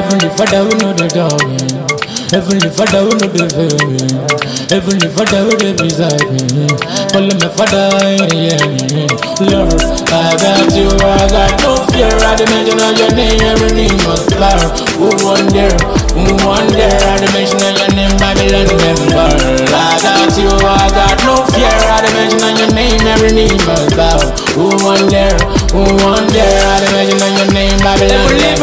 Heavenly Father, we know the darling. Heavenly Father, we know the feeling. Heavenly Father, we the beside me. Follow my Father in the end. Lord, I got you, I got no fear. At the mention of your name, every knee must bow. Who wonder? At the mention of your name, Babylon member. I got you, I got no fear. At the mention of your name, every knee must bow. Who wonder? At the mention of your name, Babylon member.